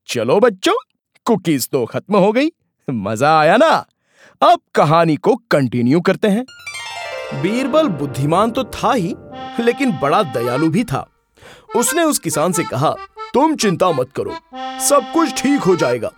चलो बच्चों, कुकीज तो खत्म हो गई। मजा आया ना? अब कहानी को कंटिन्यू करते हैं। बीरबल बुद्धिमान तो था ही, लेकिन बड़ा दयालु भी था। उसने उस किसान से कहा, तुम चिंता मत करो, सब कुछ ठीक हो जाएगा।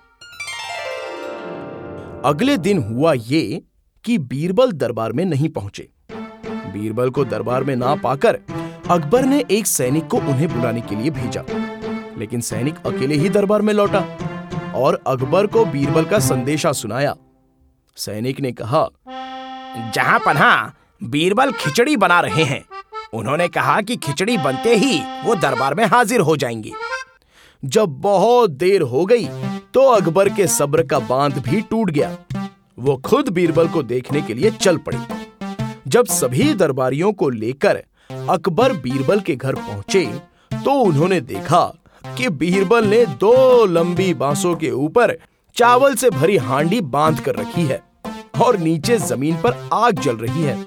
अगले दिन हुआ ये कि बीरबल दरबार में नहीं पहुंचे। बीरबल को दरबार में ना पाकर अकबर ने एक सैनिक को उन्हें बुलाने के लिए भेजा, लेकिन सैनिक अकेले ही दरबार में लौटा और अकबर को बीरबल का संदेशा सुनाया। सैनिक ने कहा, जहां पन्हा बीरबल खिचड़ी बना रहे हैं। उन्होंने कहा कि खिचड़ी बनते ही वो दरबार में हाजिर हो जाएंगे। जब बहुत देर हो गई तो अकबर के सब्र का बांध भी टूट गया। वो खुद बीरबल को देखने के लिए चल पड़े। जब सभी दरबारियों को लेकर अकबर बीरबल के घर पहुंचे तो उन्होंने देखा कि बीरबल ने 2 लंबी बांसों के ऊपर चावल से भरी हांडी बांध कर रखी है और नीचे जमीन पर आग जल रही है।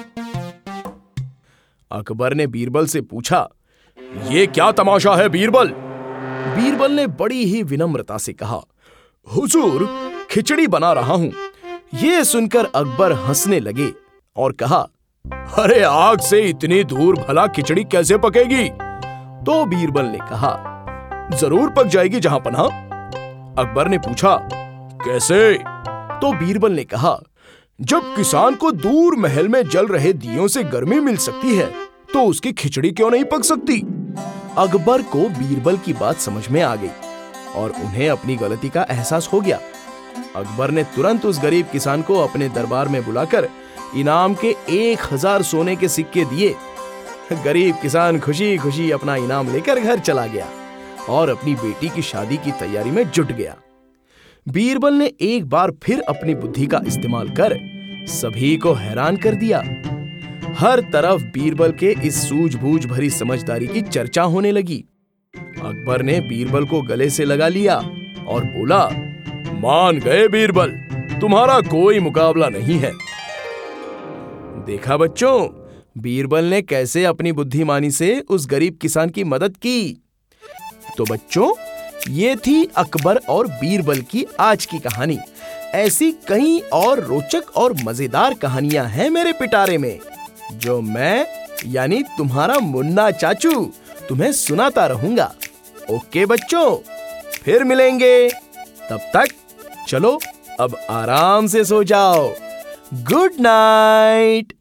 अकबर ने बीरबल से पूछा, ये क्या तमाशा है बीरबल? बीरबल ने बड़ी ही विनम्रता से कहा, हुजूर, खिचड़ी बना रहा हूं। ये सुनकर अकबर हंसने लगे और कहा, अरे आग से इतनी दूर भला खिचड़ी कैसे पकेगी? तो बीरबल ने कहा, जरूर पक जाएगी जहां पनाह। अकबर ने पूछा, कैसे? तो बीरबल ने कहा, जब किसान को दूर महल में जल रहे दियों से गर्मी मिल सकती है तो उसकी खिचड़ी क्यों नहीं पक सकती? अकबर को बीरबल की बात समझ में आ गई और उन्हें अपनी गलती का एहसास हो गया। अकबर ने तुरंत उस गरीब किसान को अपने दरबार में बुलाकर इनाम के 1000 सोने के सिक्के दिए। गरीब किसान खुशी खुशी अपना इनाम लेकर घर चला गया और अपनी बेटी की शादी की तैयारी में जुट गया। बीरबल ने एक बार फिर अपनी बुद्धि का इस्तेमाल कर सभी को हैरान कर दिया। हर तरफ बीरबल के इस सूझबूझ भरी समझदारी की चर्चा होने लगी। अकबर ने बीरबल को गले से लगा लिया और बोला, मान गए बीरबल, तुम्हारा कोई मुकाबला नहीं है। देखा बच्चों, बीरबल ने कैसे अपनी बुद्धिमानी से उस गरीब किसान की मदद की। तो बच्चों, ये थी अकबर और बीरबल की आज की कहानी। ऐसी कई और रोचक और मजेदार कहानियां हैं मेरे पिटारे में, जो मैं यानी तुम्हारा मुन्ना चाचू तुम्हें सुनाता रहूंगा। ओके बच्चों, फिर मिलेंगे। तब तक चलो अब आराम से सो जाओ। Good night.